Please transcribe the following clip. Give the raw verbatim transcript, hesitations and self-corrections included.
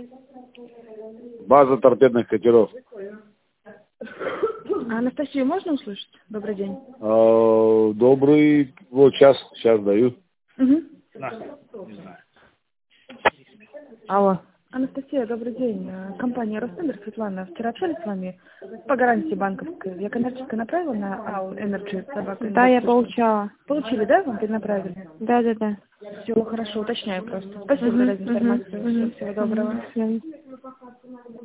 База торпедных катеров. А Анастасию можно услышать? Добрый день. А, добрый. Вот сейчас, сейчас даю. Угу. Не знаю. Алло. Анастасия, добрый день. Э, Компания Ростендер, Светлана. Вчера общались с вами по гарантии банковской. Я коммерческая направила на АО Energy собака. Да, я получала. Получили, да? Вам перенаправили? Да, да, да. Все, хорошо, уточняю просто. Спасибо Угу, за угу, информацию. угу. Всего доброго. До свидания.